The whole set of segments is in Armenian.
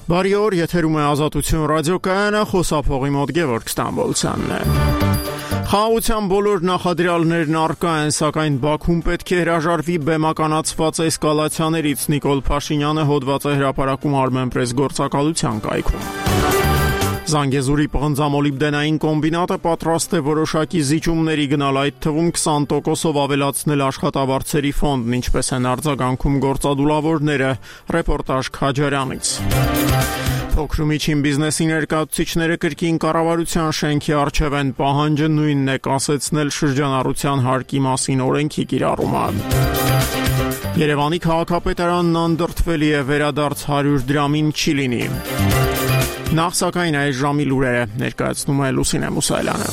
Բարի օր, եթերում է Ազատություն ռադիոկայանը, խոսափողի մոտ Գևորգ Ստամբոլցյանն է։ Խաղաղության բոլոր նախադրյալներն առկա են, սակայն Բաքուն պետք է հրաժարվի բեմականացված էսկալացիաներից, Նիկոլ Փաշինյանը հոդված է հրապարակում Armenpress գործակալության կայքում։ Զանգեզուրի պղնձամոլիբդենային կոմբինատը պատրաստ է որոշակի զիջումների գնալ, այդ թվում 20%-ով ավելացնել աշխատավարձերի ֆոնդն, ինչպես են արձագանքում գործադուլավորները, ռեպորտաժ Քաջարյանից։ Փոքր ու միջին բիզնեսի ներկայացուցիչները կրկին կառավարության շենքի առջև են, պահանջը նույնն է, կասեցնել շրջանառության հարկի մասին օրենքի կիրառումը։ Երևանի քաղաքապետարանն անդրդվելի է, վերադարձ 100 դրամին չի լինի։ Նախ սակայն այս ժամի լուրերը ներկայացնում է Լուսինե Մուսայելյանը։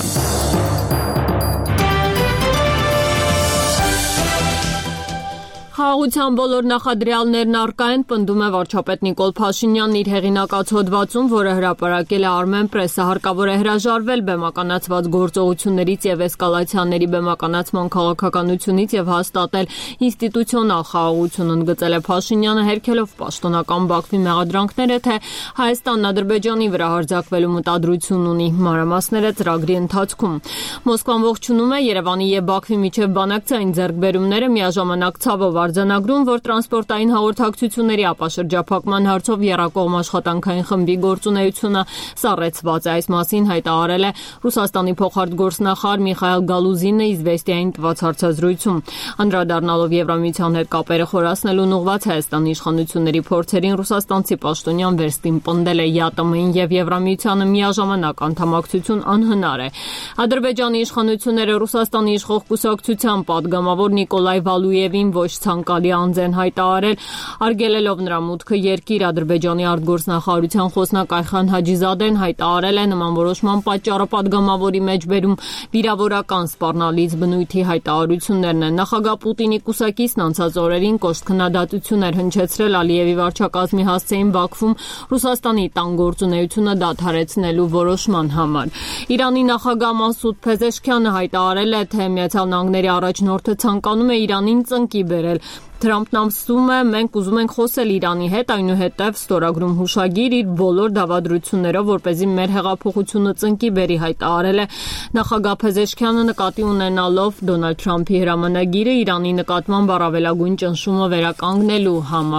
Խաղաղության բոլոր նախադրյալներն առկա են, պնդում է վարչապետ Նիկոլ Փաշինյանն իր հեղինակած հոդվածում, որը հրապարակել է Armenpress-ը, հարկավոր է հրաժարվել բեմականացված գործողություններից եւ էսկալացիաների բեմականացման քաղաքականությունից եւ հաստատել ինստիտուցիոնալ խաղաղություն, ընդգծել է Փաշինյանը, հերքելով պաշտոնական Բաքվի մեղադրանքները, թե Հայաստանն Ադրբեջանի վրա հարձակվելու մտադրություն ունի։ Մանրամասները ծրագրի ընթացքում։ Մոսկվան ողջունում է Երևանի եւ Բաքվի միջև բանակցային ձեռքբերումները, միաժամանակ ցավով արձանագրում, որ տրանսպորտային հաղորդակցությունների ապաշրջափակման հարցով եռակողմ աշխատանքային խմբի գործունեությունը սառեցված է։ Այս մասին հայտարարել է Ռուսաստանի փոխարտգործնախարար Միխայել Գալուզինը Իզվեստիային տված հարցազրույցում։ Անդրադառնալով Եվրամիության հետ կապերը խորացնելուն ուղղված Հայաստանի իշխանությունների փորձերին, ռուսաստանցի պաշտոնյան վերստին պնդել է ԵԱՏՄ-ին եւ Եվրամիությանը միաժամանակ անդամակցություն անհնար է։ Ադրբեջանի իշխանությունները Ռուսաստանի իշխող կուսակցության պատգամավոր Նիկոլայ Վալուևին ոչ ցանկալի անձ են հայտարարել, արգելելով նրա մուտքը երկիր։ Ադրբեջանի արտգործնախարարության խոսնակ Այխան Հաջիզադեն հայտարարել է նման որոշման պատճառը պատգամավորի մեջ բերում վիրավորական սպառնալից բնույթի հայտարարություններն են։ Նախագահ Պուտինի կուսակիցն անցած օրերին կոշտ քննադատություններ հնչեցրել Ալիևի վարչակազմի հասցեին Բաքվում Ռուսաստանի տան գործունեությունը դադարեցնելու որոշման համար։ Իրանի նախագահ Մասուդ Փեզեշքյանը հայտարարել է, թե Միացյալ Նահանգների առաջնորդը ցանկանում է Իրանին ծնկի բերել։ Թրամփն ասում է, մենք ուզում ենք խոսել Իրանի հետ, այնուհետև ստորագրում հուշագիր իր բոլոր դավադրություններով, որպեսզի մեր հեղափոխությունը ծնկի բերի, հայտարարել է նախագահ Փեզեշքյանը, նկատի ունենալով Դոնալդ Թրամփի հրամանագիրը Իրանի նկատմամբ առավելագույն ճնշումը վերականգնելու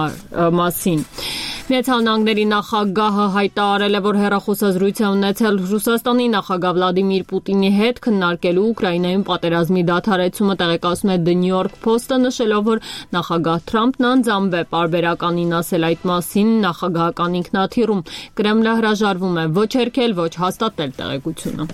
մասին։ Միացյալ Նահանգների նախագահը հայտարարել է, որ հեռախոսազրույց է ունեցել Ռուսաստանի նախագահ Վլադիմիր Պուտինի հետ քննարկելու Ուկրաինայում պատերազմի դադարեցումը, տեղեկացնում է The New York Post-ը, նշելով, որ նախագահ Թրամփն անձամբ է պարբերականին ասել այդ մասին նախագահական ինքնաթիռում։ Կրեմլը հրաժարվում է ոչ հերքել, ոչ հաստատել տեղեկությունը։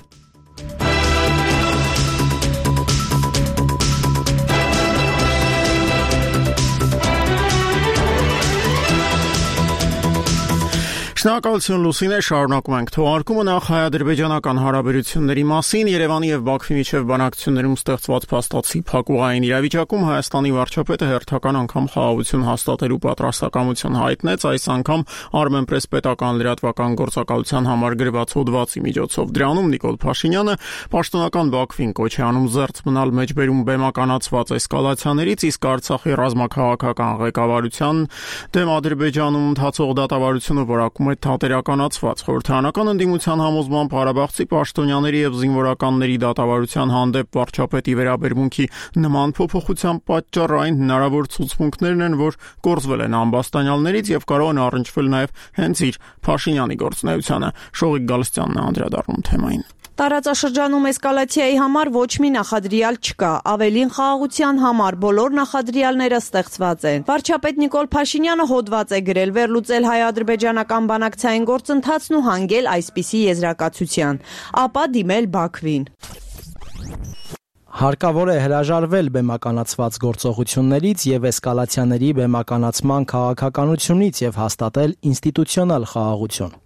Շնորհակալություն Լուսինե, շարունակում ենք թողարկումը նախ հայ-ադրբեջանական հարաբերությունների մասին։ Երևանի եւ Բաքվի միջև բանակցություններում ստեղծված փաստացի փակուղային իրավիճակում Հայաստանի վարչապետը հերթական անգամ խաղաղություն հաստատելու պատրաստակամություն հայտնեց, այս անգամ Armenpress պետական լրատվական գործակալության համար գրված հոդվածի միջոցով։ Դրանում Նիկոլ Փաշինյանը պաշտոնական Բաքվին կոչ է անում զերծ մնալ մեջբերում բեմականացված էսկալացիաներից, իսկ Արցախի ռազմաքաղաքական ղեկավարության դեմ Ադրբեջանում ընթացող դատավարությունը որակում թատերականացված։ Խորհրդարանական ընդդիմության համոզմամբ Ղարաբաղցի պաշտոնյաների եւ զինվորականների դատավարության հանդեպ վարչապետի վերաբերմունքի նման փոփոխության պատճառը այն հնարավոր ցուցմունքներն են, որ կորզվել են ամբաստանյալներից եւ կարող են առնչվել նաեւ հենց իր Փաշինյանի գործունեությանը։ Շողիկ Գալստյանն է անդրադառնում թեմային։ Տարածաշրջանում էսկալացիայի համար ոչ մի նախադրյալ չկա, ավելին խաղաղության համար բոլոր նախադրյալները ստեղծված են։ Վարչապետ Նիկոլ Փաշինյանը հոդված է գրել վերլուծել հայ-ադրբեջանական բանակցային գործընթացն ու հանգել այսպիսի եզրակացության, ապա դիմել Բաքվին։ Հարկավոր է հրաժարվել բեմականացված գործողություններից եւ էսկալացիաների բեմականացման քաղաքականությունից եւ հաստատել ինստիտուցիոնալ խաղաղություն։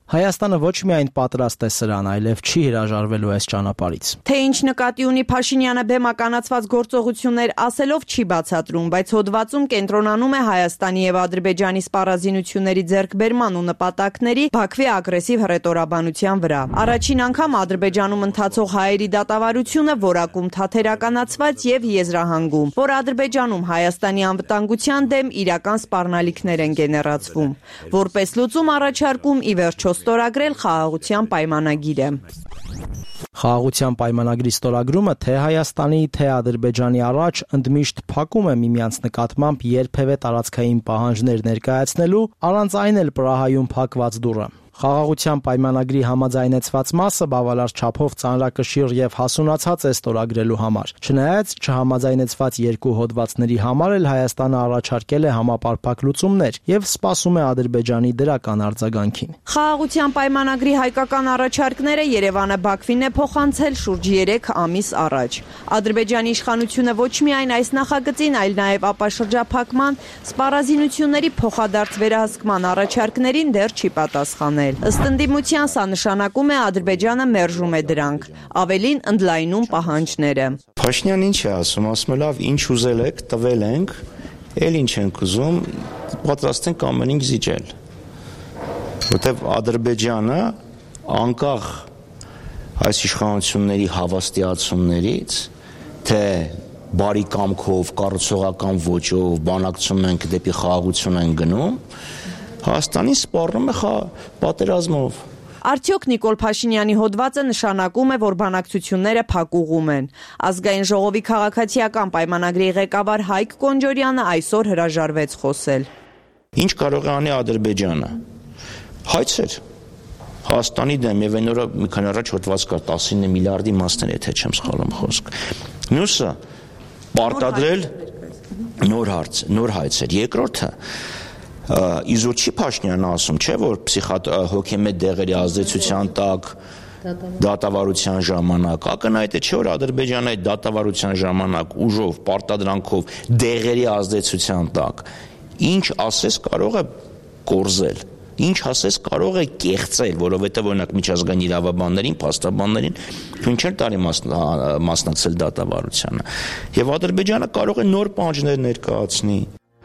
Հայաստանը ոչ միայն պատրաստ է սրան, այլև չի հրաժարվելու այս ճանապարհից։ Թե ինչ նկատի ունի Փաշինյանը բեմականացված գործողություններ ասելով չի բացատրում, բայց հոդվածում կենտրոնանում է Հայաստանի եւ Ադրբեջանի սպառազինությունների ձեռքբերման ու նպատակների Բաքվի ագրեսիվ հռետորաբանության վրա։ Առաջին անգամ Ադրբեջանում ընթացող հայերի դատավարությունը որակում թաթերականացված եւ եզրահանգում, որ Ադրբեջանում Հայաստանի անվտանգության դեմ իրական սպառնալիքներ են գեներացվում, որպես լուծում առաջարկում ի վերջո ստորագրել խաղաղության պայմանագիրը։ Խաղաղության պայմանագրի ստորագրումը թե Հայաստանի, թե Ադրբեջանի առաջ ընդմիշտ փակում է միմյանց նկատմամբ երբևէ տարածքային պահանջներ ներկայացնելու, առանց այն էլ Պրահայում փակված դուռը։ Խաղաղության պայմանագրի համաձայնեցված մասը բավարար չափով ծանրակշիռ եւ հասունացած է ստորագրելու համար։ Չնայած չհամաձայնեցված երկու հոդվածների համար էլ Հայաստանը առաջարկել է համապարփակ լուծումներ եւ սպասում է Ադրբեջանի դրական արձագանքին։ Խաղաղության պայմանագրի հայկական առաջարկները Երևանը Բաքվին է փոխանցել շուրջ 3 ամիս առաջ։ Ադրբեջանի իշխանությունը ոչ միայն այս նախագծին, այլ նաեւ ապաշրջափակման, սպառազինությունների փոխադարձ վերահսկման առաջարկներին դեռ չի պատասխանել։ Ըստ ընդդիմության սա նշանակում է Ադրբեջանը մերժում է դրանք, ավելին ընդլայնում պահանջները։ Փաշինյանն ինչ է ասում, ասում է լավ, ինչ ուզել եք, տվել ենք, էլ ինչ ենք ուզում, պատրաստ ենք ամեն ինչ զիջել։ Որտեւ Ադրբեջանը անկախ այս իշխանությունների հավաստիացումներից, թե բարի կամքով, կառուցողական ոճով, բանակցում ենք դեպի խաղաղություն են գնում, Հայաստանի սպառնում է պատերազմով։ Արդյոք Նիկոլ Փաշինյանի հոդվածը նշանակում է, որ բանակցությունները փակուղում են։ Ազգային ժողովի քաղաքացիական պայմանագրի ղեկավար Հայկ Կոնջորյանը այսօր հրաժարվեց խոսել։ Ինչ կարող է անի Ադրբեջանը։ Հայցեր Հայաստանի դեմ եւ այն օրը մի քանի առաջ հոդված կար 19 միլիարդի մասներ, եթե չեմ սխալվում խոսք։ Մյուսը պարտադրել նոր հայցեր։ Երկրորդը Իզուր չի Փաշինյանը ասում, չէ, որ հոգեմետ դեղերի ազդեցության տակ դատավարության ժամանակ, ակնհայտ է, չէ, որ Ադրբեջանը այդ դատավարության ժամանակ ուժով, պարտադրանքով դեղերի ազդեցության տակ ինչ ասես կարող է կորզել, ինչ ասես կարող է կեղծել, որովհետև օրինակ միջազգային իրավաբաններին, փաստաբաններին հնչել տարի մասնակցել դատավարությանը, եւ Ադրբեջանը կարող է նոր պահանջներ ներկայացնի։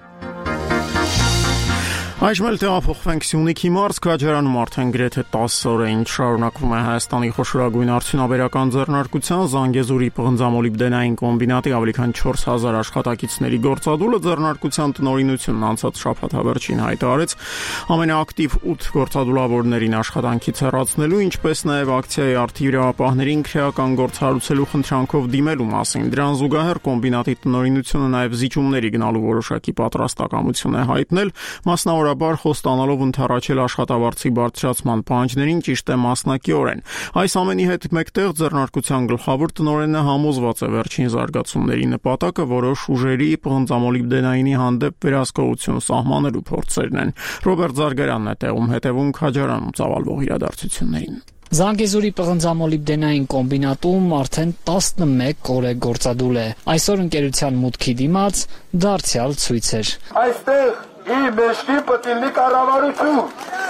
Այժմ էլ տեղափոխվենք Սյունիքի մարզ, Քաջարանում արդեն գրեթե 10 օր է ինչ շարունակվում է Հայաստանի խոշորագույն արդյունաբերական ձեռնարկության Զանգեզուրի պղնձամոլիբդենային կոմբինատի ավելի քան 4000 աշխատակիցների գործադուլը ձեռնարկության տնօրինությունն անցած շաբաթ վերջին հայտարարեց ամենաակտիվ 8 գործադուլավորներին աշխատանքից հեռացնելու, ինչպես նաև ակցիայի արդի իրավապահներին քրեական գործ հարուցելու խնդրանքով դիմելու մասին։ Դրան զուգահեռ կոմբինատի տնօրինությունը նաև զիջումների գնալու որոշակի պատրաստակամություն է հայտնել, մասնավորապես խոստանալով ընդառաջել աշխատավարձի բարձրացման պահանջներին ճիշտ է մասնակիորեն։ Այս ամենի հետ մեկտեղ ձեռնարկության գլխավոր տնօրենը համոզված է վերջին զարգացումների նպատակը որոշ ուժերի պղնձամոլիբդենայինի հանդեպ վերահսկողություն սահմանելու փորձերն են։ Ռոբերտ Զարգարյանն է տեղում հետևում Քաջարանում ծավալվող իրադարձություններին։ Զանգեզուրի պղնձամոլիբդենային կոմբինատում արդեն 11 օր է գործադուլ է։ Այսօր ընկերության մուտքի դիմաց դարձյալ ցույց էր։ Այստեղ ի մեջքի պտիլի կառավարություն։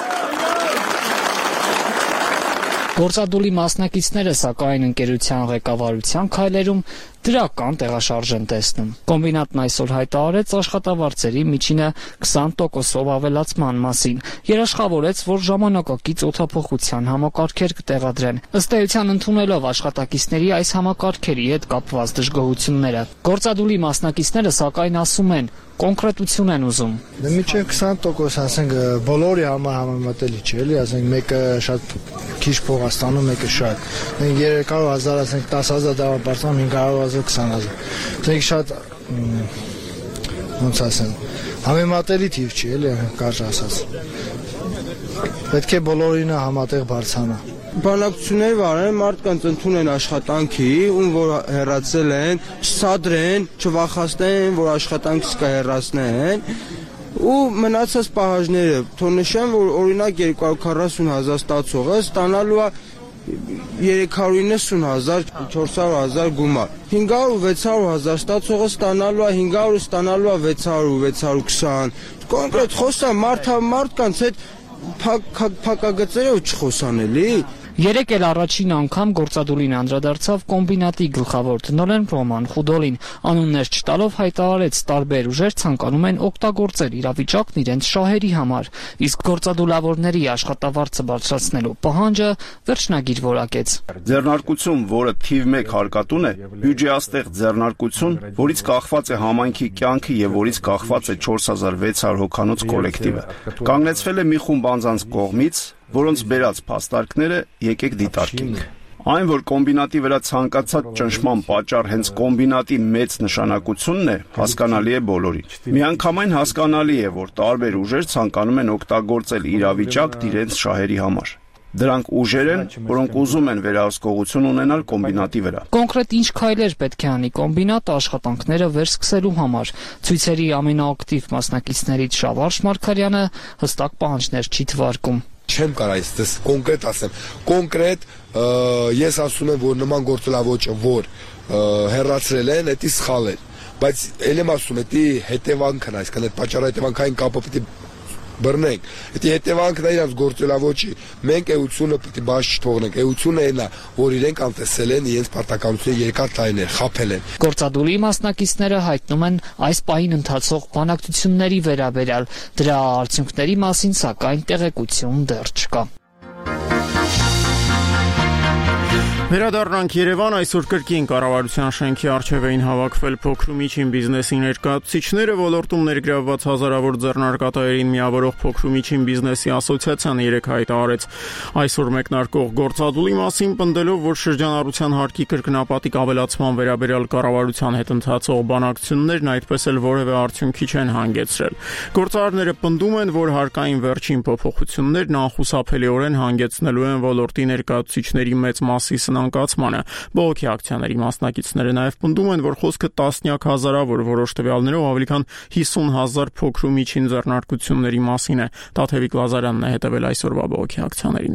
Գործադուլի մասնակիցները սակայն ընկերության ղեկավարության քայլերում դրական տեղաշարժ են տեսնում։ Կոմբինատն այսօր հայտարարեց աշխատավարձերի միջինը 20%-ով ավելացման մասին։ Երաշխավորեց, որ ժամանակակից օդափոխության համակարգեր կտեղադրեն, ըստ էության ընդունելով աշխատակիցների այս համակարգերի հետ կապված դժգոհությունները։ Գործադուլի մասնակիցները սակայն ասում են, կոնկրետություն են ուզում։ Մինչև 20%, ասենք, բոլորի համար համեմատելի չէ, էլի, ասենք, մեկը շատ քիչ փող է ստանում, մեկը շատ։ 300,000, ասենք, 10,000 դրամ բարձրանում 500,000, 20,000։ Ասենք շատ ոնց ասեմ, համեմատելի թիվ չի, էլի, կարճ ասած։ Պետք է բոլորին համատեղ բարձրանա։ Բանակցություններ վարեն, մարդկանց ընդունեն աշխատանքի, ում որ հեռացել են, չսադրեն, չվախացնեն, որ աշխատանքից կհեռացնեն, ու մնացած պահանջները, թող նշեմ, որ օրինակ 240,000 ստացողը ստանալու է 390,000, 400,000 գումար։ 500 ու 600,000 ստացողը ստանալու է 500, ստանալու է 600, 620։ Կոնկրետ խոսա մարդկանց հետ փակագծերով չխոսանելի։ Երեկ էլ առաջին անգամ գործադուլին անդրադարձավ կոմբինատի գլխավոր տնօրեն Ռոման Խուդոլին, անուններ չտալով հայտարարեց տարբեր ուժեր ցանկանում են օգտագործել իրավիճակն իրենց շահերի համար, իսկ գործադուլավորների աշխատավարձը բարձրացնելու պահանջը վերջնագիր որակեց։ Ձեռնարկություն, որը թիվ 1 հարկատուն է, բյուջեաստեղ ձեռնարկություն, որից կախված է համայնքի կյանքը եւ որից կախված է 4600 հոգանոց կոլեկտիվը, կանգնեցվել է մի խումբ անձանց կողմից, որոնց բերած փաստարկները եկեք դիտարկենք։ Այն, որ կոմբինատի վրա ցանկացած ճնշման պատճառ հենց կոմբինատի մեծ նշանակությունն է, հասկանալի է բոլորին։ Միանգամայն հասկանալի է, որ տարբեր ուժեր ցանկանում են օգտագործել իրավիճակն իրենց շահերի համար։ Դրանք ուժեր են, որոնք ուզում են վերահսկողություն ունենալ կոմբինատի վրա։ Կոնկրետ ինչ քայլեր պետք է անի կոմբինատը աշխատանքները վերսկսելու համար։ Ցույցերի ամենաակտիվ մասնակիցներից Շավարժ Մարգարյանը հստակ պահանջներ չի թվարկում։ Չեմ կարող այստեղ կոնկրետ ասեմ։ Կոնկրետ ես ասում եմ, որ նման գործելավոճը, որ հեռացրել են, դա սխալ է։ Բայց ել եմ ասում, դա հետևանքն է, այսինքն այդ պատճառահետևանքային կապը պետք է բռնենք։ Դա հետևանքն է իրանց գործելավոճի։ Մենք էությունը պետք է բաց չթողնենք։ Էությունը այն է, որ իրենք անտեսել են իրենց պարտականությունը երկար տարիներ, խաբել են։ Գործադուլի մասնակիցները հայտնում են այս պահին ընթացող բանակցությունների վերաբերյալ, դրա արդյունքների մասին սակայն տեղեկություն դեռ չկա։ Վերադառնանք Երևան, այսօր կրկին կառավարության շենքի առջև էին հավաքվել փոքր ու միջին բիզնեսի ներկայացուցիչները, ոլորտում ներգրավված հազարավոր ձեռնարկատերերին միավորող փոքր ու միջին բիզնեսի ասոցիացիան երեկ հայտարարեց այսօր մեկնարկող գործադուլի մասին, պնդելով, որ շրջանառության հարկի կրկնապատիկ ավելացման վերաբերյալ կառավարության հետ ընթացող բանակցություններն այդպես էլ որևէ արդյունքի չեն հանգեցրել։ Գործարարները պնդում են, որ հարկային վերջին փոփոխություններն անխուսափելիորեն հանգեցնելու են ոլորտի ներկայացուցիչների մեծ մասի անկացմանը։ Բողոքի ակցիաների մասնակիցները նաև պնդում են, որ խոսքը տասնյակ հազարավոր, որոշ տվյալներով ավելի քան 50,000 փոքր ու միջին ձեռնարկությունների մասին է։ Տաթևիկ Լազարյանն է հետևել այսօրվա բողոքի ակցիաներին։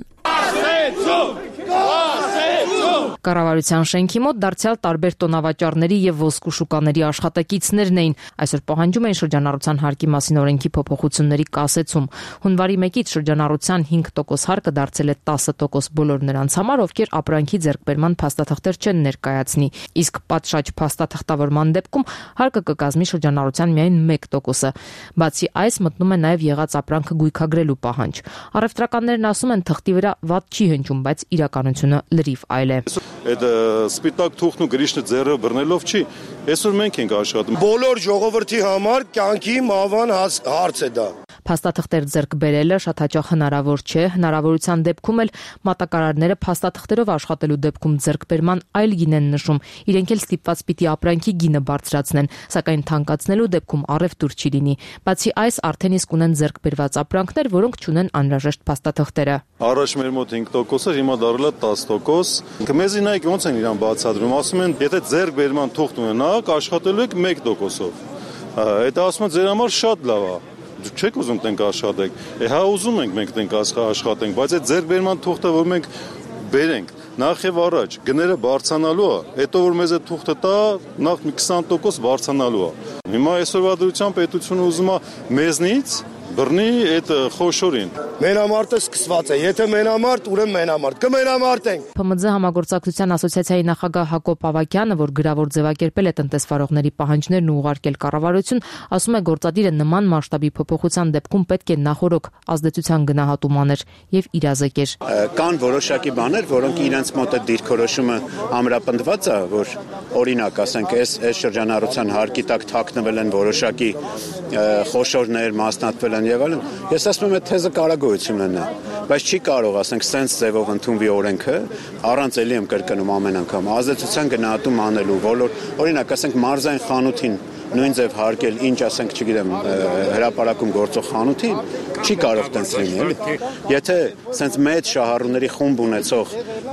Կառավարության շենքի մոտ դարձյալ տարբեր տոնավաճառների եւ ոսկու շուկաների աշխատակիցներն էին։ Այսօր պահանջում էին շրջանառության հարկի մասին օրենքի փոփոխությունների կասեցում։ Հունվարի 1-ից շրջանառության 5% հարկը դարձել է 10% բոլոր նրանց համար, ովքեր ապրանքի ձեռքբերման փաստաթղթեր չեն ներկայացնի, իսկ պատշաճ փաստաթղթավորման դեպքում հարկը կկազմի շրջանառության միայն 1%-ը։ Բացի այս, մտնում է նաեւ եղած ապրանքը գույքագրելու պահանջ։ Առևտրականներն ասում են, թղթի վրա վատ չի հնչում, բայց իրականությունը լրիվ այլ է։ Այդ սպիտակ թուղթն ու գրիշնը ձեռը բռնելով չի։ Այսօր մենք ենք աշխատում։ Բոլոր ժողովրդի համար կյանքի մահվան հարց է դա։ Փաստաթղթեր ձեռք բերելը շատ հաճախ հնարավոր չէ, հնարավորության դեպքում էլ մատակարարները փաստաթղթերով աշխատելու դեպքում ձեռքբերման այլ գին են նշում, իրենք էլ ստիպված պիտի ապրանքի գինը բարձրացնեն, սակայն թանկացնելու դեպքում առևտուր չի լինի։ Բացի այս, արդեն իսկ ունեն ձեռքբերված ապրանքներ, որոնք չունեն անհրաժեշտ փաստաթղթերը։ Առաջ մեր մոտ 5% էր, հիմա դառել է 10%։ Մեզի նայեք ոնց են իրան բացատրում, ասում են, եթե ձեռքբերման թուղթ ունենաք, աշխատելու եք 1%-ով։ Դա ասում են ձեր համար շատ լավ է։ Դուք չեք ուզում տենք աշխատենք։ Հա ուզում ենք մենք տենք աշխատենք, բայց այդ ձեռքբերման թուղթը, որ մենք բերենք, նախ եւ առաջ գները բարձրանալու է, հետո որ մեզ այդ թուղթը տա, նախ 20% բարձրանալու է։ Հիմա այսօրվա դրությամբ պետությունը ուզում է մեզնից բռնի այդ խոշորին։ Մենամարտը սկսված է։ Եթե մենամարտ, ուրեմն մենամարտ։ Կմենամարտենք։ ՓՄԶ համագործակցության ասոցիացիայի նախագահ Հակոբ Ավակյանը, որ գրավոր ձևակերպել է տնտեսվարողների պահանջներն ու ուղարկել կառավարություն, ասում է, գործադիրը նման մասշտաբի փոփոխության դեպքում պետք է նախորոք ազդեցության գնահատում աներ եւ իրազեկեր։ Կան որոշակի բաներ, որոնք իրենց մոտ է դիրքորոշումը ամրապնդված է, որ օրինակ, ասենք, այս շրջանառության հարկի տակ թաքնվել են որոշակի խոշորներ, մասնատվել են եւ այլն։ Ես ասում եմ, այդ թեզը կարագոյություն ունենա, բայց չի կարող, ասենք, սենց ձևով ընդունվի օրենքը, առանց էլի եմ կրկնում ամեն անգամ, ազդեցության գնահատում անելու, օրինակ, ասենք, մարզային խանութին նույն ձև հարկել, ինչ ասենք, չգիտեմ, հրապարակում գործող խանութին, չի կարող տենց լինի, էլի։ Եթե սենց մեծ շահառուների խումբ ունեցող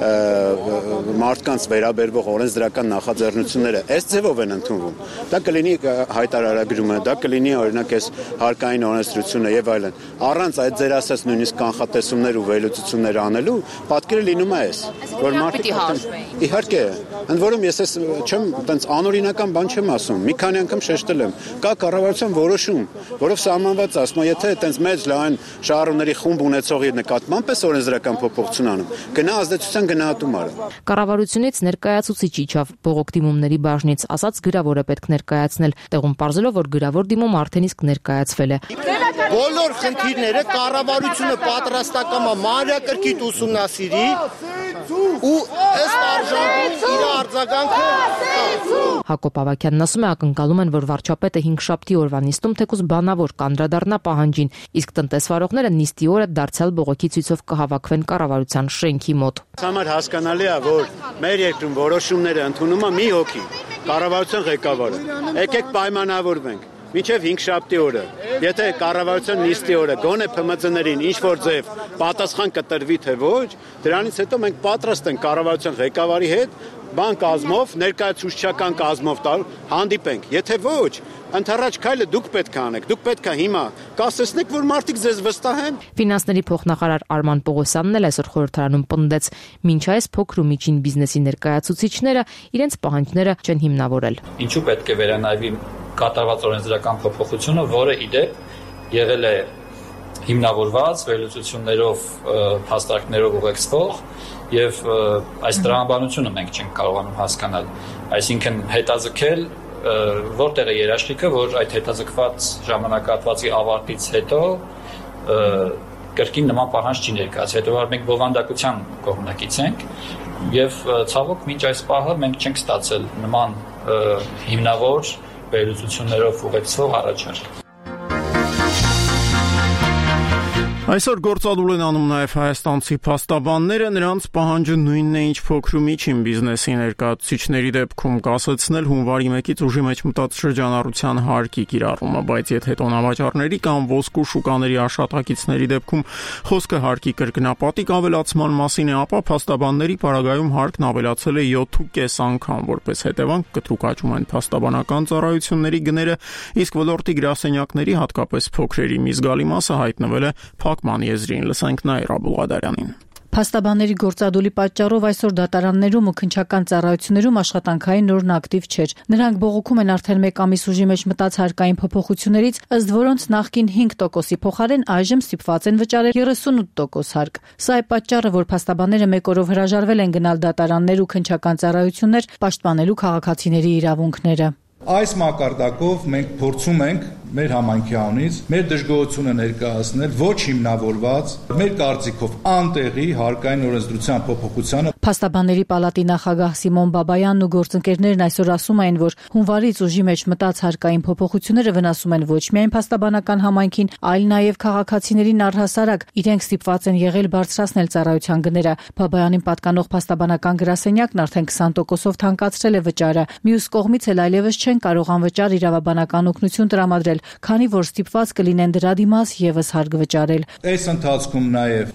մարդկանց վերաբերվող օրենսդրական նախաձեռնությունները այս ձևով են ընդունվում, դա կլինի հայտարարագրումը, դա կլինի օրինակ այս հարկային օրենսդրությունը եւ այլն։ Առանց այդ ձեր ասած նույնիսկ կանխատեսումներ ու վերլուծություններ անելու, պատկերը լինում է այս, որ մարդիկ իհարկե, ընդ որում ես չեմ այտենց անօրինական բան չեմ ասում, մի քանի անգամ շեշտել եմ, կա կառավարության որոշում, որով սահմանված է, ասում եթե այտենց մեծ լայն շահառուների խումբ ունեցողի նկատմամբ էս օրենսդրական փոփոխություն անում, գնա ազդեցության գնահատում արա։ Կառավարությունից ներկայացուցիչ իջավ բողոք դիմումների բաժնից, ասաց գրավորը պետք ներկայացնել, տեղում պարզելով, որ գրավոր դիմում արդեն իսկ ներկայացվել է։ Բոլոր խնդիրները կառավարությունը պատրաստական է մանրակրկիտ ուսումնասիրի ու ըստ արժանանքի իր արձագանքը։ Հակոբ Ավագյանն ասում է, ակնկալում են, որ վարչապետը 5 շաբթի օրվա նիստում թեկուզ բանավոր կանդրադառնա պահանջին, իսկ տնտեսվարողները նիստի օրը դարձյալ բողոքի ցույցով կհավաքվեն կառավարության շենքի մոտ։ Համար հասկանալի է, որ մեր երկրում որոշումները ընդունում է մի հոգի, կառավարության ղեկավարը։ Եկեք պայմանավորվենք։ Մինչև 5 շաբթի օրը, եթե կառավարության նիստի օրը գոնե ՓՄԾ-ներին ինչ-որ ձև պատասխան կտրվի թե ոչ, դրանից հետո մենք պատրաստ ենք կառավարության ղեկավարի հետ բան կազմով, ներկայացուցչական կազմով տալ, հանդիպենք։ Եթե ոչ, ընդառաջ քայլը դուք պետք է անեք, դուք պետք է հիմա կասեցնեք, որ մարդիկ ձեզ վստահեն։ Ֆինանսների փոխնախարար Արման Պողոսյանն էլ այսօր խորհրդարանում պնդեց, մինչ այս փոքր ու միջին բիզնեսի ներկայացուցիչները իրենց պահանջները չեն հիմնավորել։ Ինչու պետք է վերանայվի կատարված օրենսդրական փոփոխությունը, որը իդեպ եղել է հիմնավորված վերլուծություններով, փաստարկներով ուղեկցվող եւ այս տրամաբանությունը մենք չենք կարողանում հասկանալ, այսինքն հետաձգել որտեղ է երաշխիքը, որ այդ հետաձգված ժամանակահատվածի ավարտից հետո կրկին նման պահանջ չի ներկայացել, հետո որ մենք բովանդակության կողմնակից ենք եւ ցավոք մինչ այս պահը մենք չենք ստացել նման հիմնավոր վերլուծություններով ուղեկցող առաջարկ։ Այսօր գործադուլ են անում նաև հայաստանցի փաստաբանները, նրանց պահանջը նույնն է, ինչ փոքր ու միջին բիզնեսի ներկայացուցիչների դեպքում կասեցնել հունվարի 1-ից ուժի մեջ մտած շրջանառության հարկի կիրառումը, բայց եթե տոնավաճառների կամ ոսկու շուկաների աշխատակիցների դեպքում խոսքը հարկի կրկնապատիկ ավելացման մասին է, ապա փաստաբանների պարագայում հարկն ավելացել է 7.5 անգամ, որպես հետևանք կտրուկ աճում են փաստաբանական ծառայությունների գները, իսկ ոլորտի գրասենյակների, հատկապես փոքրերի մի զգալի մասը հայտնվել է Փակման եզրին, լսենք Նաիրա Բուլղադարյանին։ Փաստաբանների գործադուլի պատճառով այսօր դատարաններում ու քննչական ծառայություններում աշխատանքային նորն ակտիվ չէր։ Նրանք բողոքում են արդեն 1 ամիս ուժի մեջ մտած հարկային փոփոխություններից, ըստ որոնց նախկին 5%-ի փոխարեն այժմ ստիպված են վճարել 38% հարկ։ Սա է պատճառը, որ փաստաբանները 1 օրով հրաժարվել են գնալ դատարաններ ու քննչական ծառայություններ, պաշտպանելու քաղաքացիների իրավունքները։ Այս մակարդակով մենք փորձում ենք մեր համայնքի անունից մեր դժգոհությունը ներկայացնել ոչ հիմնավորված, մեր կարծիքով անտեղի հարկային օրենսդրության փոփոխությանը։ Փաստաբանների պալատի նախագահ Սիմոն Բաբայանն ու գործընկերներն այսօր ասում են, որ հունվարից ուժի մեջ մտած հարկային փոփոխությունները վնասում են ոչ միայն փաստաբանական համայնքին, այլ նաև քաղաքացիներին առհասարակ, իրենք ստիպված են եղել բարձրացնել ծառայության գները։ Բաբայանին պատկանող փաստաբանական գրասենյակն արդեն 20%-ով թանկացրել է վճարը։ Մյուս կողմից էլ այլևս չեն կարող անվճար իրավաբանական օգնություն տրամադրել, քանի որ ստիպված կլինեն դրա դիմաց եւս հարկ վճարել։ Այս ընթացքում նաև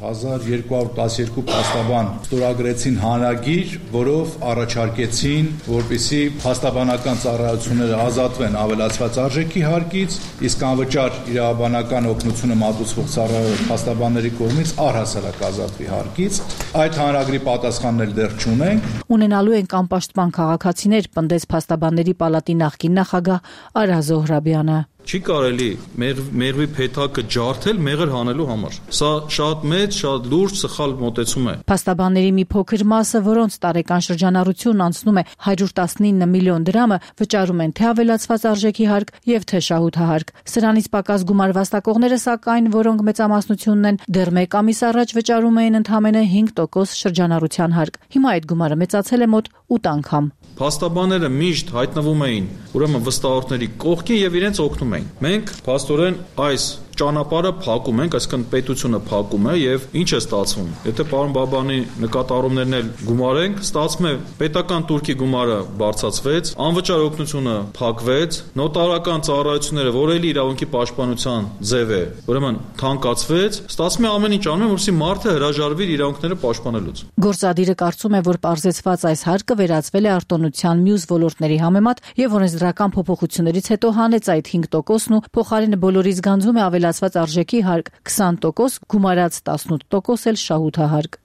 1212 փաստաբան ստորագրեցին հանրագիր, որով առաջարկեցին, որպիսի փաստաբանական ծառայությունները ազատվեն ավելացված արժեքի հարկից, իսկ անվճար իրավաբանական օգնությունը մատուցող փաստաբանների կողմից առհասարակ ազատվի հարկից։ Այդ հանրագրի պատասխանն էլ դեռ չունենք։ Ունենալու են անպաշտպան քաղաքացիներ, պնդեց փաստաբանների պալատի նախկին նախագահ Արա Զոհրաբյանը։ Չի կարելի մերվի փեթակը ջարդել մեղր հանելու համար։ Սա շատ մեծ, շատ լուրջ սխալ մոտեցում է։ Փաստաբանների մի փոքր մասը, որոնց տարեկան շրջանառությունն անցնում է 119 միլիոն դրամը, վճարում են թե ավելացված արժեքի հարկ եւ թե շահութահարկ։ Սրանից պակաս գումար վաստակողները, սակայն, որոնք մեծամասնությունն են, դեռ 1 ամիս առաջ վճարում էին ընդամենը 5% շրջանառության հարկ։ Հիմա այդ գումարը մեծացել է մոտ 8 անգամ։ Փաստաբանները միշտ հայտնվում էին ուրեմն վստահորդների կողքին եւ իրենց օգնում էին։ Մենք փաստորեն այս ճանապարհը փակում ենք, այսինքն պետությունը փակում է եւ ինչ է ստացվում։ Եթե պարոն Բաբանի նկատառումներն էլ գումարենք, ստացվում է պետական турքի գումարը բարձրացվեց, անվճար օգնությունը փակվեց, նոտարական ծառայությունները, որ էլի իրավունքի պաշտպանության ձև է, ուրեմն թանկացվեց, ստացվում է ամեն ինչ անում է, որպեսզի մարդը հրաժարվի իր իրավունքները պաշտպանելուց։ Գործադիրը կարծում է, որ պարզեցված այս հարկը վերածվել է արտոնության մյուս ոլորտների համեմատ եւ օրենսդրական փոփոխություններից հետո հանեց այդ 5%-ն ու փոխարենը բոլորից գանձում է ավելացված արժեքի հարկ 20%, գումարած 18% էլ շահութահարկ։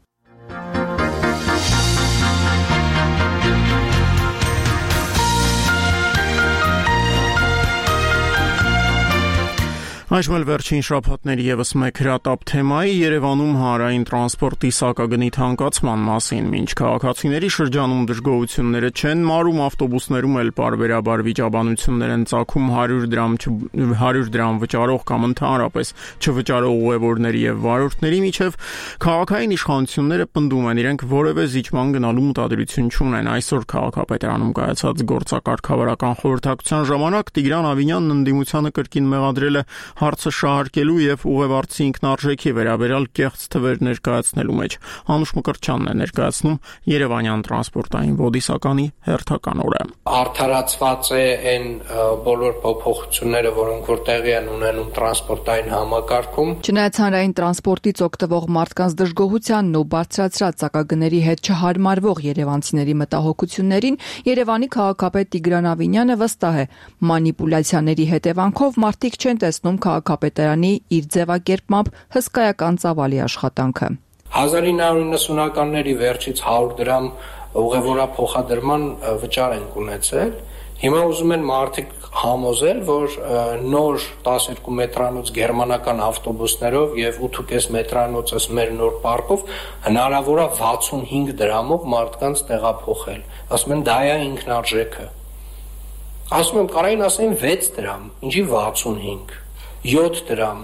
Այժմ էլ վերջին շաբաթների եւս մեկ հրատապ թեմայի Երևանում հանրային տրանսպորտի սակագնի թանկացման մասին, մինչ քաղաքացիների շրջանում դժգոհությունները չեն մարում, ավտոբուսներում էլ պարբերաբար վիճաբանություններ են ծագում 100 դրամ վճարող կամ ընդհանրապես չվճարող ուղևորների եւ վարորդների միջև, քաղաքային իշխանությունները պնդում են իրենք որևէ զիջման գնալու մտադրություն չունեն։ Այսօր քաղաքապետարանում կայացած գործակարգավարական խորհրդակցության ժամանակ Տիգրան Ավինյանն ընդդիմությանը կրկին մեղադրել է հարցը շահարկելու եւ ուղևորցի ինքնարժեքի վերաբերյալ կեղծ թվեր ներկայացնելու մեջ։ Անուշ Մկրտչյանն է ներկայացնում Երևանյան տրանսպորտային ոդիսականի հերթական օրը։ Արդարացված է այն բոլոր փոփոխությունները, որոնք որ տեղի են ունենում տրանսպորտային համակարգում։ Չնայած հանրային տրանսպորտից օգտվող մարդկանց դժգոհությանն ու բարձրացած սակագների հետ չհարմարվող երևանցիների մտահոգություններին, Երևանի քաղաքապետ Տիգրան Ավինյանը վստահ է, մանիպուլյացիաների հետևանքով մարդիկ չեն տեսնում քաղաքապետարանի իր ձևակերպմամբ հսկայական ծավալի աշխատանքը։ 1990-ականների վերջից 100 դրամ ուղևորափոխադրման վճար ենք ունեցել։ Հիմա ուզում են մարդիկ համոզել, որ նոր 12 մետրանոց գերմանական ավտոբուսներով եւ 8.5 մետրանոցս մեր նոր պարկով հնարավոր է 65 դրամով մարդկանց տեղափոխել։ Ասում են դա է ինքնարժեքը։ Ասում եմ կարային ասեն 6 դրամ, ինչի 65, 7 դրամ,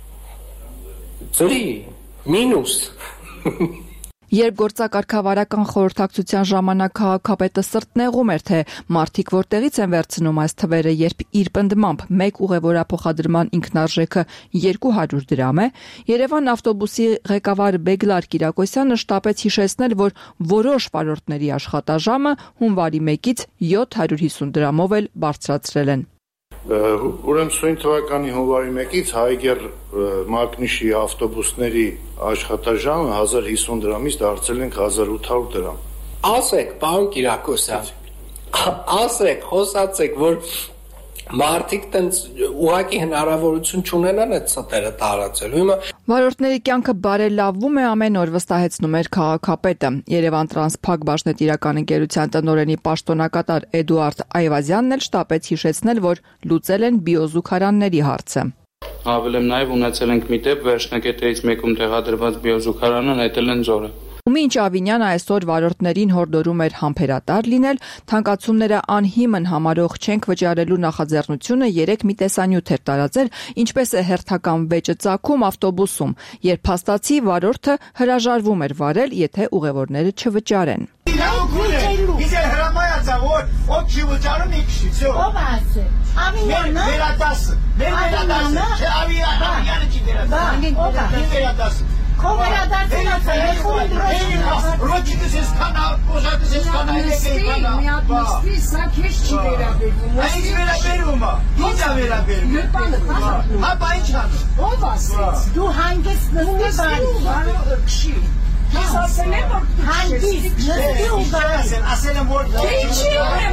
ծրի, մինուս։ Երբ գործակարգավարական խորհրդակցության ժամանակ քաղաքապետը սրտնեղում էր, թե մարդիկ որտեղից են վերցնում այս թվերը, երբ իր պնդմամբ մեկ ուղևորափոխադրման ինքնարժեքը 200 դրամ է, Երևան ավտոբուսի ղեկավար Բեգլար Կիրակոսյանը շտապեց հիշեցնել, որ որոշ վարորդների աշխատաժամը հունվարի 1-ից 750 դրամով էլ բարձրացրել են։ Ուրեմն սույն թվականի հունվարի 1-ից Հայգեր Մակնիշի ավտոբուսների աշխատաժամը 1050 դրամից դարձել ենք 1800 դրամ։ Ասեք, պարոն Կիրակոսյան, ասեք, խոսացեք, որ մարդիկ տենց ուղղակի հնարավորություն չունենան այդ ստերը տարածելու։ Հիմա վարորդների կյանքը բարելավվում է ամեն օր, վստահեցնում էր քաղաքապետը։ Երևան Տրանսփակ Բաժնետիրական ընկերության տնօրենի պաշտոնակատար Էդուարդ Այվազյանն էլ շտապեց հիշեցնել, որ լուծել են բիոզուգարանների հարցը։ Ավել եմ նաև ունեցել ենք մի դեպք, վերջնակետերից մեկում տեղադրված բիոզուգարանը նետել են ձորը։ Ու մինչ Ավինյանը այսօր վարորդներին հորդորում էր համբերատար լինել, թանկացումները անհիմն համարող չենք վճարելու նախաձեռնությունը 3 մի տեսանյութ էր տարածել, ինչպես է հերթական վեճը ծագում ավտոբուսում, երբ փաստացի վարորդը հրաժարվում էր վարել, եթե ուղևորները չվճարեն։ Իզել հրամայացա, որ ով չի վճարում իքշի, всё։ Ով ասե։ Ավինյանը։ Վերադասը։ Վերադասը։ Չէ, Ավինյանը չի վերադասը։ Ով է վերադասը։ Քո վերադասելացա, ეხում դրոշ։ Ռոչիկս ես կանա, օժատս ես կանա, Մի սա քեզ չի վերաբերվում։ Այս վերաբերվում է։ Ինչ է վերաբերվում։ Հապա ինչ անում։ Ով ասեց։ Դու հանգիստ նստի բարի։ Քշի։ Ես ասել եմ, որ հանգիստ նստի ու գարասել, ասել եմ, որ ինչի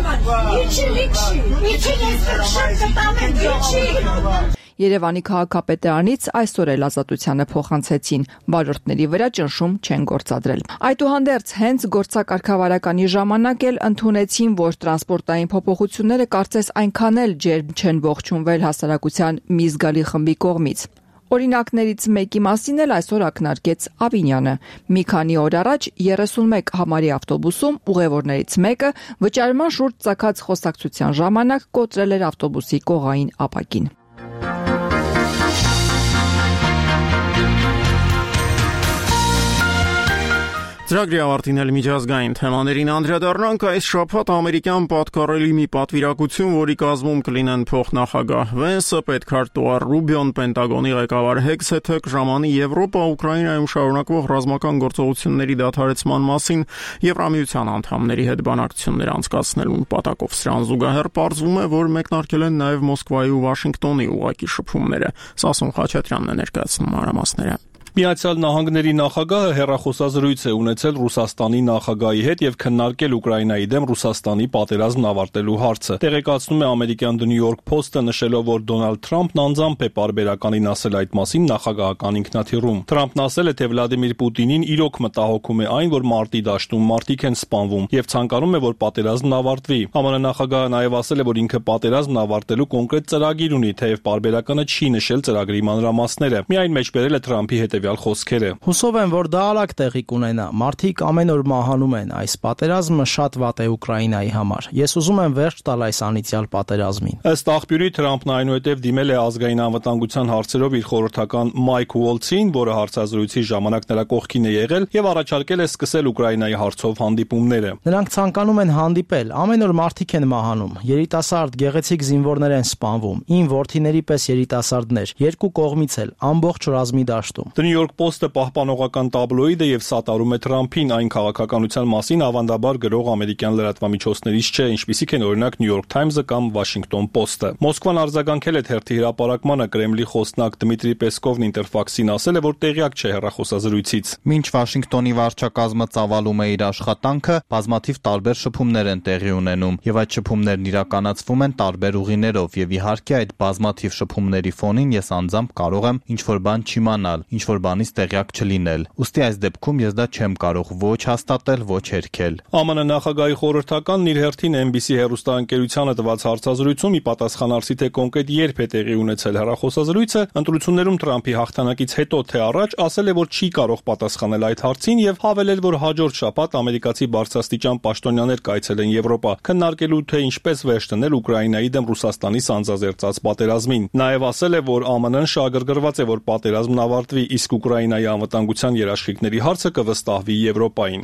ես շտ կտանեմ, ինչի։ Երևանի քաղաքապետարանից այսօր էլ ազատությանը փոխանցեցին, վարորդների վրա ճնշում չեն գործադրել։ Այդուհանդերձ հենց գործակարգավարականի ժամանակ էլ ընդունեցին, որ տրանսպորտային փոփոխությունները կարծես այնքան էլ ջերմ չեն ողջունվել հասարակության մի զգալի խմբի կողմից։ Օրինակներից մեկի մասին էլ այսօր ակնարկեց Ավինյանը։ Մի քանի օր առաջ 31 համարի ավտոբուսում ուղևորներից մեկը վճարման շուրջ ծագած խոսակցության ժամանակ կոտրել էր ավտոբուսի կողային ապակին։ Ծրագրի ավարտին էլ միջազգային թեմաներին անդրադառնանք այս շաբաթ ամերիկյան պատկառելի մի պատվիրակություն, որի կազմում կլինեն փոխնախագահ Վենսը, պետքարտուղար Ռուբիոն, Պենտագոնի ղեկավար Հեքսեթը, ժամանի Եվրոպա-Ուկրաինայում շարունակվող ռազմական գործողությունների դադարեցման մասին Եվրամիության անդամների հետ բանակցություններ անցկացնելու նպատակով սրան զուգահեռ պարզվում է, որ մեկնարկել են նաև Մոսկվայի ու Վաշինգտոնի ուղղակի շփումները։ Սասուն Խաչատրյանն է ներկայացնում մանրամասները։ Միացյալ Նահանգների նախագահը հեռախոսազրույց է ունեցել Ռուսաստանի նախագահի հետ եւ քննարկել Ուկրաինայի դեմ Ռուսաստանի պատերազմն ավարտելու հարցը։ Տեղեկացնում է ամերիկյան The New York Post-ը, նշելով, որ Դոնալդ Թրամփն անձամբ է պարբերականին ասել այդ մասին նախագահական ինքնաթիռում։ Թրամփն ասել է, թե Վլադիմիր Պուտինին իրոք մտահոգում է այն, որ մարտի դաշտում մարդիկ են սպանվում եւ ցանկանում է, որ պատերազմն ավարտվի։ ԱՄՆ նախագահը նաեւ ասել է, որ ինքը պատերազմն ավարտելու կոնկրետ ծրագիր ունի, թեև պարբերականը չի նշել ծրագրի մանրամասները։ Միայն մեջբերել է Թրամփի հետևյալ խոսքերը. Հուսով եմ, որ դա արագ տեղի կունենա։ Մարդիկ ամեն օր մահանում են։ Այս պատերազմը շատ վատ է Ուկրաինայի համար։ Ես ուզում եմ վերջ տալ այս անիծյալ պատերազմին։ Ըստ աղբյուրի Թրամփն այնուհետև դիմել է ազգային անվտանգության հարցերով իր խորհրդական Մայք Ուոլցին, որը հարցազրույցի ժամանակ նրա կողքին է եղել, եւ առաջարկել է սկսել Ուկրաինայի հարցով հանդիպումները։ Նրանք ցանկանում են հանդիպել։ Ամեն օր մարդիկ են մահանում։ Երիտասարդ գեղեցիկ զինվորներ են սպանվում։ Իմ որդիների պես երիտասարդներ, երկու կողմից էլ, ամբողջ ռազմի դաշտում։ The New York Post-ը պահպանողական տաբլոիդ է եւ սատարում է Թրամփին, այն քաղաքականության մասին ավանդաբար գրող ամերիկյան լրատվամիջոցներից չէ, ինչպիսիք են օրինակ New York Times-ը կամ Washington Post-ը։ Մոսկվան արձագանքել է թերթի հրապարակմանը, Կրեմլի խոսնակ Դմիտրի Պեսկովն Ինտերֆաքսին ասել է, որ տեղյակ չէ հեռախոսազրույցից։ Մինչ Վաշինգտոնի վարչակազմը ծավալում է իր աշխատանքը, բազմաթիվ տարբեր շփումներ են տեղի ունենում, եւ այդ շփումներն իրականացվում են տարբեր ուղիներով, եւ իհարկե այդ բազմաթիվ շփումների ֆոնին ես անձամբ կարող եմ ինչ-որ բան չիմանալ, ինչ-որ բանից տեղյակ չլինել։ Ուստի այս դեպքում ես դա չեմ կարող ոչ հաստատել, ոչ հերքել։ ԱՄՆ նախագահի խորհրդականն իր հերթին NBC հեռուստաընկերությանը տված հարցազրույցում ի պատասխան արսի, թե կոնկրետ երբ է տեղի ունեցել հեռախոսազրույցը, ընտրություններում Թրամփի հաղթանակից հետո թե առաջ, ասել է, որ չի կարող պատասխանել այդ հարցին եւ հավելել, որ հաջորդ շաբաթ ամերիկացի բարձրաստիճան պաշտոնյաներ կայցելեն Եվրոպա, քննարկելու թե ինչպես վերջ դնել Ուկրաինայի դեմ Ռուսաստանի սանձազերծած պատերազմին։ Նաեւ ասել է, որ ԱՄՆ-ն շահագրգռված է, որ պատերազմն ավարտվի, իսկ Ուկրաինայի անվտանգության երաշխիքների հարցը կվստահվի Եվրոպային։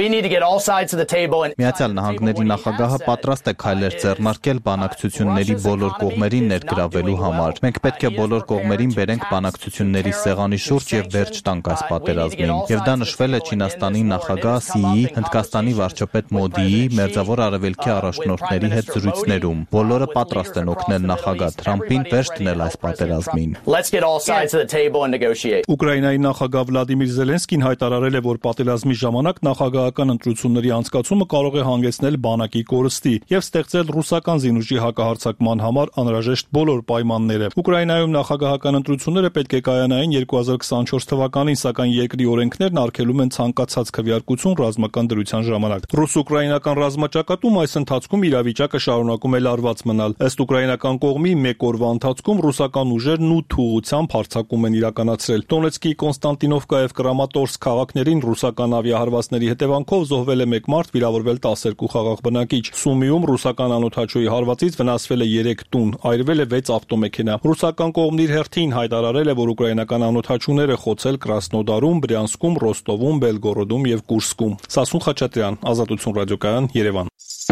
Միացյալ Նահանգների նախագահը պատրաստ է քայլեր ձեռնարկել բանակցությունների բոլոր կողմերին ներգրավելու համար։ Մենք պետք է բոլոր կողմերին բերենք բանակցությունների սեղանի շուրջ եւ վերջ տանք այս պատերազմին։ Եվ դա նշվել է Չինաստանի նախագահ Սիի, Հնդկաստանի վարչապետ Մոդիի, Մերձավոր Արևելքի առաջնորդների հետ զրույցներում։ Բոլորը պատրաստ են օգնել նախագահ Թրամփին վերջ դնել այս պատերազմին։ Ուկրաինայի նախագահ Վլադիմիր Զելենսկին հայտարարել է, որ պատերազմի ժամանակ նախագահական ընտրությունների անցկացումը կարող է հանգեցնել բանակի կորստի եւ ստեղծել ռուսական զինուժի հակահարձակման համար անհրաժեշտ բոլոր պայմանները։ Ուկրաինայում նախագահական ընտրությունները պետք է կայանային 2024 թվականին, սակայն երկրի օրենքներն արգելում են ցանկացած քվեարկություն ռազմական դրության ժամանակ։ Ռուս-ուկրաինական ռազմաճակատում այս ընթացքում իրավիճակը շարունակում է լարված մնալ։ Ըստ ուկրաինական կողմի մեկ օրվա ընթացքում ռուսական ուժերն 8 ուղղությամբ հարձակում են իրականացրել։ Դոնեցկի Կոնստանտինովկա եւ Կրամատորսկ քաղաքներին ռուսական ավիահարվածների հետևանքով զոհվել է 1 մարդ, վիրավորվել 12 խաղաղ բնակիչ։ Սումիում ռուսական անօդաչուի հարվածից վնասվել է 3 տուն, այրվել է 6 ավտոմեքենա։ Ռուսական կողմն իր հերթին հայտարարել է, որ ուկրաինական անօդաչուները խոցել Կրասնոդարում, Բրյանսկում, Ռոստովում, Բելգորոդում եւ Կուրսկում։ Սասուն Խաչատրյան, Ազատություն ռադիոկայան, Երևան։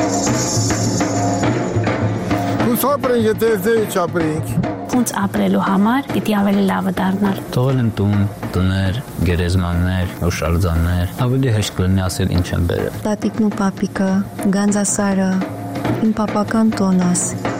Ոնց ապրելու համար պիտի ավելի լավը դառնալ։ Թողել են տուն, տներ, գերեզմաններ, օշարձաններ, ավելի հեշտ կլինի ասել ինչ են բերել։ Տատիկն ու պապիկը, Գանձասարը, իմ պապական տոնս։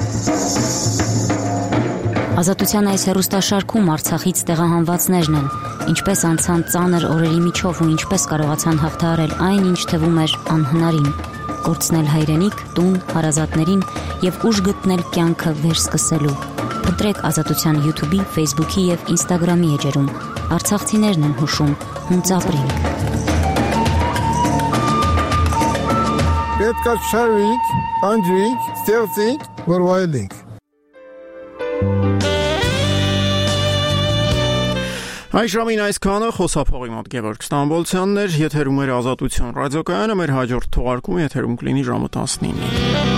Ազատության այս հեռուստաշարքում Արցախից տեղահանվածներն են, ինչպես անցան ծանր օրերի միջով ու ինչպես կարողացան հաղթահարել այն, ինչ թվում էր անհնարին, կորցնել հայրենիք, տուն, հարազատներին եւ ուժ գտնել կյանքը վերսկսելու։ Փնտրեք Ազատության YouTube-ի, Facebook-ի եւ Instagram-ի էջերում։ Արցախցիներն են հուշում, հունց ապրենք։ Պետք է շարվենք, անջվենք, ստեղծենք, որ վայելենք։ Այժմին այսքանը խոսափողի մոտ Գևորգ Ստամբոլցյանն էր, եթերում էր Ազատություն ռադիոկայանը, մեր հաջորդ թողարկումը եթերում կլինի ժամը 19-ին։